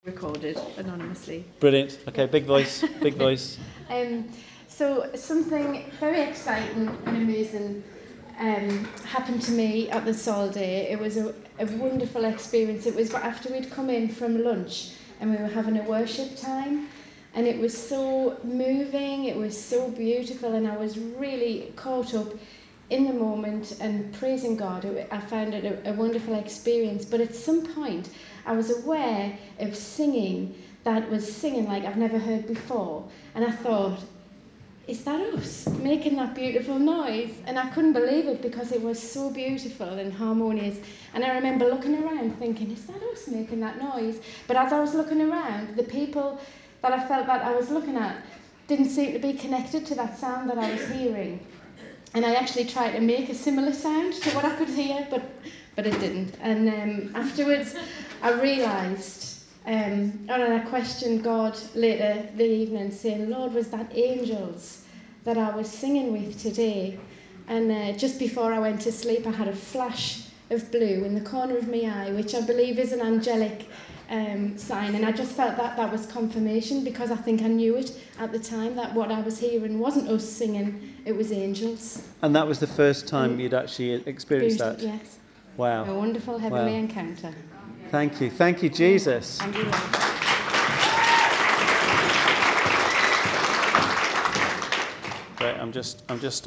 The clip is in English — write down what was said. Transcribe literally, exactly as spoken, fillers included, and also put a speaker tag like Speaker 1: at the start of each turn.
Speaker 1: recorded anonymously.
Speaker 2: Brilliant. Okay, big voice, big voice.
Speaker 1: Um, so something very exciting and amazing um, happened to me at the Sol Day. It was a, a wonderful experience. It was after we'd come in from lunch and we were having a worship time, and it was so moving, it was so beautiful, and I was really caught up in the moment and praising God. I found it a, a wonderful experience. But at some point, I was aware of singing that was singing like I've never heard before. And I thought, is that us making that beautiful noise? And I couldn't believe it because it was so beautiful and harmonious. And I remember looking around thinking, is that us making that noise? But as I was looking around, the people that I felt that I was looking at didn't seem to be connected to that sound that I was hearing. And I actually tried to make a similar sound to what I could hear, but but it didn't. And um, afterwards, I realised, um, and I questioned God later the evening, saying, Lord, was that angels that I was singing with today? And uh, just before I went to sleep, I had a flash of blue in the corner of my eye, which I believe is an angelic um, sign. And I just felt that that was confirmation, because I think I knew it at the time, that what I was hearing wasn't us singing, it was angels.
Speaker 2: And that was the first time mm. you'd actually experienced that?
Speaker 1: Yes.
Speaker 2: Wow.
Speaker 1: A wonderful heavenly
Speaker 2: wow.
Speaker 1: encounter.
Speaker 2: Thank you. Thank you, Jesus.
Speaker 1: Thank you, Lord.
Speaker 2: Great. I'm just, I'm just